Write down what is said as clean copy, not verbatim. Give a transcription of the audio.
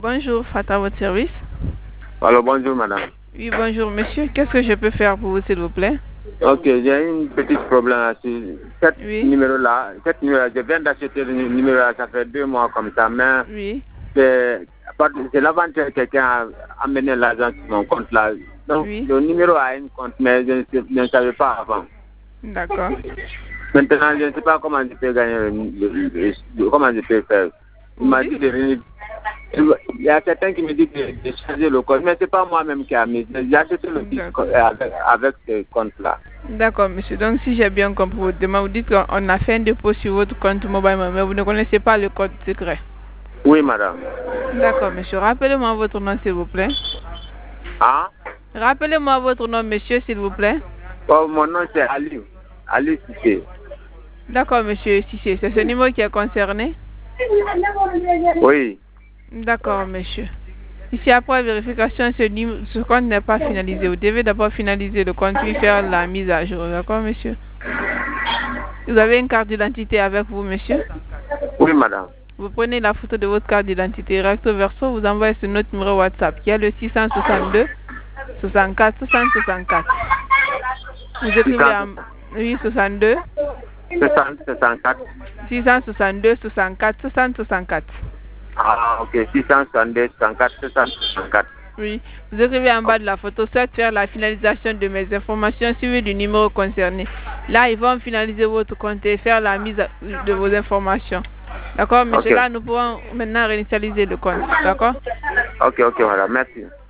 Bonjour, Fata, votre service. Alors, bonjour, madame. Oui, bonjour, monsieur. Qu'est-ce que je peux faire pour vous, s'il vous plaît? Ok, j'ai un petit problème là. Cet Oui. numéro-là, je viens d'acheter le numéro-là, ça fait 2 mois comme ça, mais Oui. c'est l'aventure que quelqu'un a amené l'argent sur mon compte là. Donc, Oui. le numéro a un compte, mais je ne savais pas avant. D'accord. Maintenant, je ne sais pas comment je peux gagner, comment je peux faire. Il m'a dit de venir. Il y a certains qui me disent de changer le compte, mais ce n'est pas moi-même qui a mis. J'ai acheté le disque avec ce compte-là. D'accord, monsieur. Donc, si j'ai bien compris votre demande, vous dites qu'on a fait un dépôt sur votre compte mobile, mais vous ne connaissez pas le code secret. Oui, madame. D'accord, monsieur. Rappelez-moi votre nom, s'il vous plaît. Ah? Rappelez-moi votre nom, monsieur, s'il vous plaît. Oh, mon nom, c'est Ali. Ali Cissé. D'accord, monsieur Cissé. C'est ce numéro qui est concerné? Oui. D'accord, monsieur. Ici, après vérification, ce compte n'est pas finalisé. Vous devez d'abord finaliser le compte puis faire la mise à jour. D'accord, monsieur? Vous avez une carte d'identité avec vous, monsieur? Oui, madame. Vous prenez la photo de votre carte d'identité recto verso, vous envoyez sur notre numéro WhatsApp qui est le 662 64 60 64. Vous écrivez en... Oui, 62 64. 662 64 60 64. Ah, ok. 662 64 64. Oui, vous écrivez en bas de la photo, soit faire la finalisation de mes informations suivies du numéro concerné. Là, ils vont finaliser votre compte et faire la mise de vos informations. D'accord, monsieur? Okay. Là, nous pouvons maintenant réinitialiser le compte. D'accord? Ok, madame. Merci.